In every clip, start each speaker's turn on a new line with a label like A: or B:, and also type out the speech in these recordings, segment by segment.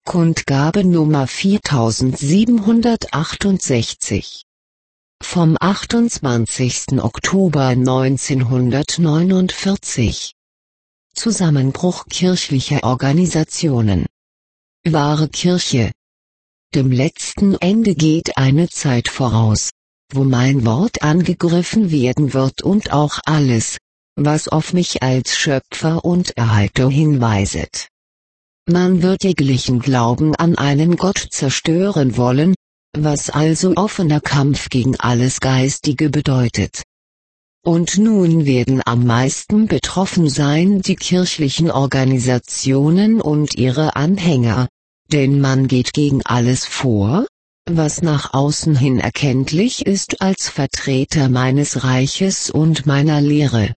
A: Kundgabe Nummer 4768 vom 28. Oktober 1949. Zusammenbruch kirchlicher Organisationen. Wahre Kirche. Dem letzten Ende geht eine Zeit voraus, wo mein Wort angegriffen werden wird und auch alles, was auf mich als Schöpfer und Erhalter hinweiset. Man wird jeglichen Glauben an einen Gott zerstören wollen, was also offener Kampf gegen alles Geistige bedeutet. Und nun werden am meisten betroffen sein die kirchlichen Organisationen und ihre Anhänger, denn man geht gegen alles vor, was nach außen hin erkenntlich ist als Vertreter meines Reiches und meiner Lehre.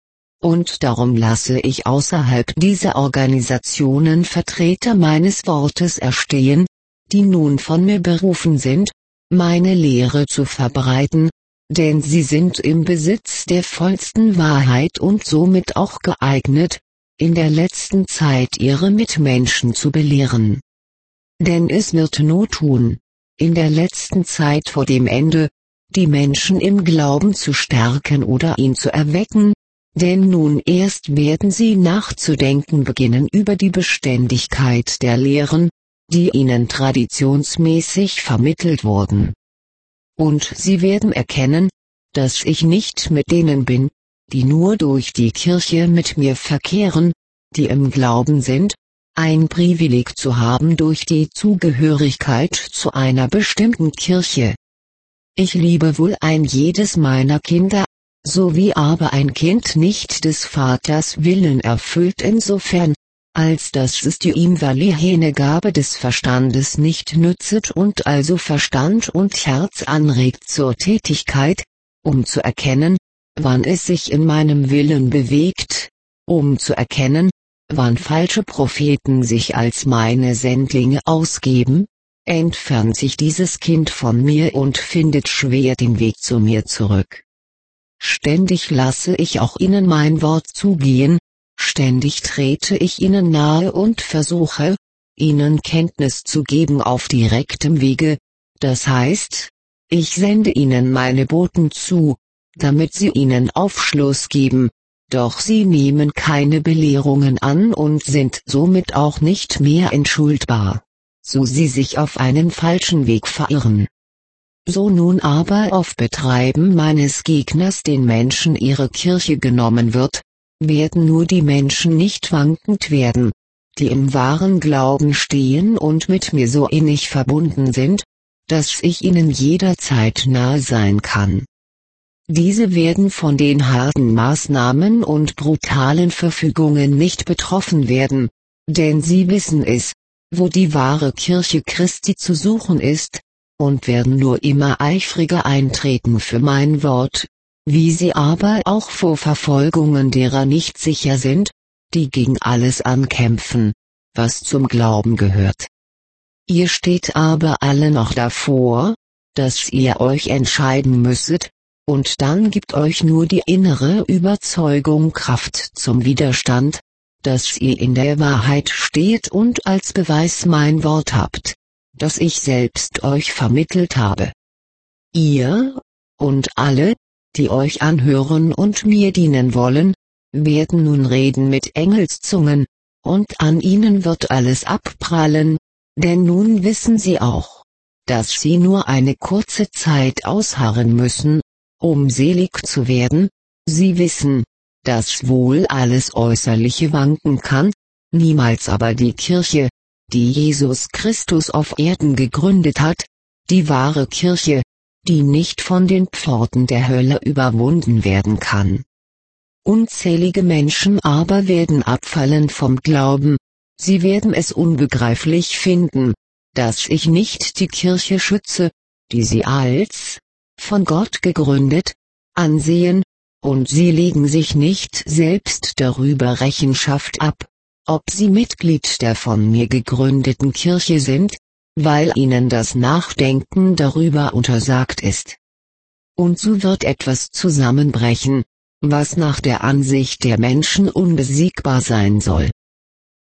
A: Und darum lasse ich außerhalb dieser Organisationen Vertreter meines Wortes erstehen, die nun von mir berufen sind, meine Lehre zu verbreiten, denn sie sind im Besitz der vollsten Wahrheit und somit auch geeignet, in der letzten Zeit ihre Mitmenschen zu belehren. Denn es wird Not tun, in der letzten Zeit vor dem Ende, die Menschen im Glauben zu stärken oder ihn zu erwecken, denn nun erst werden sie nachzudenken beginnen über die Beständigkeit der Lehren, die ihnen traditionsmäßig vermittelt wurden. Und sie werden erkennen, dass ich nicht mit denen bin, die nur durch die Kirche mit mir verkehren, die im Glauben sind, ein Privileg zu haben durch die Zugehörigkeit zu einer bestimmten Kirche. Ich liebe wohl ein jedes meiner Kinder, so wie aber ein Kind nicht des Vaters Willen erfüllt insofern, als dass es die ihm verliehene Gabe des Verstandes nicht nützet und also Verstand und Herz anregt zur Tätigkeit, um zu erkennen, wann es sich in meinem Willen bewegt, um zu erkennen, wann falsche Propheten sich als meine Sendlinge ausgeben, entfernt sich dieses Kind von mir und findet schwer den Weg zu mir zurück. Ständig lasse ich auch ihnen mein Wort zugehen, ständig trete ich ihnen nahe und versuche, ihnen Kenntnis zu geben auf direktem Wege, das heißt, ich sende ihnen meine Boten zu, damit sie ihnen Aufschluss geben, doch sie nehmen keine Belehrungen an und sind somit auch nicht mehr entschuldbar, so sie sich auf einen falschen Weg verirren. So nun aber auf Betreiben meines Gegners den Menschen ihre Kirche genommen wird, werden nur die Menschen nicht wankend werden, die im wahren Glauben stehen und mit mir so innig verbunden sind, dass ich ihnen jederzeit nahe sein kann. Diese werden von den harten Maßnahmen und brutalen Verfügungen nicht betroffen werden, denn sie wissen es, wo die wahre Kirche Christi zu suchen ist, und werden nur immer eifriger eintreten für mein Wort, wie sie aber auch vor Verfolgungen derer nicht sicher sind, die gegen alles ankämpfen, was zum Glauben gehört. Ihr steht aber alle noch davor, dass ihr euch entscheiden müsset, und dann gibt euch nur die innere Überzeugung Kraft zum Widerstand, dass ihr in der Wahrheit steht und als Beweis mein Wort habt, das ich selbst euch vermittelt habe. Ihr, und alle, die euch anhören und mir dienen wollen, werden nun reden mit Engelszungen, und an ihnen wird alles abprallen, denn nun wissen sie auch, dass sie nur eine kurze Zeit ausharren müssen, um selig zu werden. Sie wissen, dass wohl alles Äußerliche wanken kann, niemals aber die Kirche, die Jesus Christus auf Erden gegründet hat, die wahre Kirche, die nicht von den Pforten der Hölle überwunden werden kann. Unzählige Menschen aber werden abfallen vom Glauben, sie werden es unbegreiflich finden, dass ich nicht die Kirche schütze, die sie als, von Gott gegründet, ansehen, und sie legen sich nicht selbst darüber Rechenschaft ab, ob sie Mitglied der von mir gegründeten Kirche sind, weil ihnen das Nachdenken darüber untersagt ist. Und so wird etwas zusammenbrechen, was nach der Ansicht der Menschen unbesiegbar sein soll.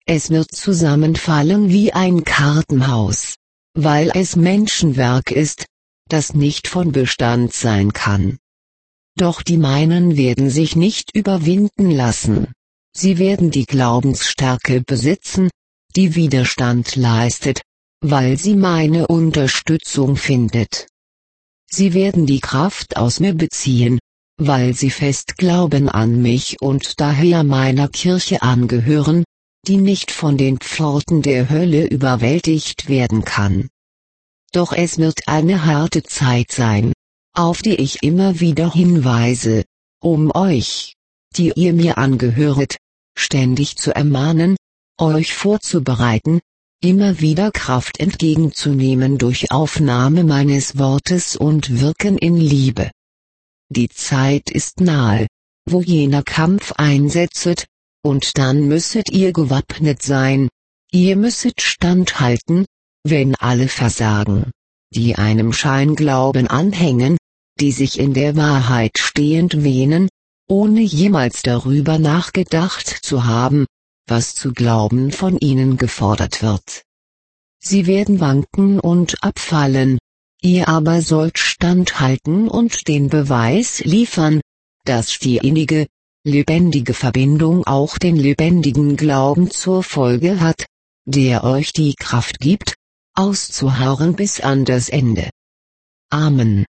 A: Es wird zusammenfallen wie ein Kartenhaus, weil es Menschenwerk ist, das nicht von Bestand sein kann. Doch die meinen werden sich nicht überwinden lassen. Sie werden die Glaubensstärke besitzen, die Widerstand leistet, weil sie meine Unterstützung findet. Sie werden die Kraft aus mir beziehen, weil sie fest glauben an mich und daher meiner Kirche angehören, die nicht von den Pforten der Hölle überwältigt werden kann. Doch es wird eine harte Zeit sein, auf die ich immer wieder hinweise, um euch, die ihr mir angehöret, ständig zu ermahnen, euch vorzubereiten, immer wieder Kraft entgegenzunehmen durch Aufnahme meines Wortes und Wirken in Liebe. Die Zeit ist nahe, wo jener Kampf einsetzet, und dann müsset ihr gewappnet sein, ihr müsset standhalten, wenn alle versagen, die einem Scheinglauben anhängen, die sich in der Wahrheit stehend wähnen, ohne jemals darüber nachgedacht zu haben, was zu glauben von ihnen gefordert wird. Sie werden wanken und abfallen, ihr aber sollt standhalten und den Beweis liefern, dass die innige, lebendige Verbindung auch den lebendigen Glauben zur Folge hat, der euch die Kraft gibt, auszuharren bis an das Ende. Amen.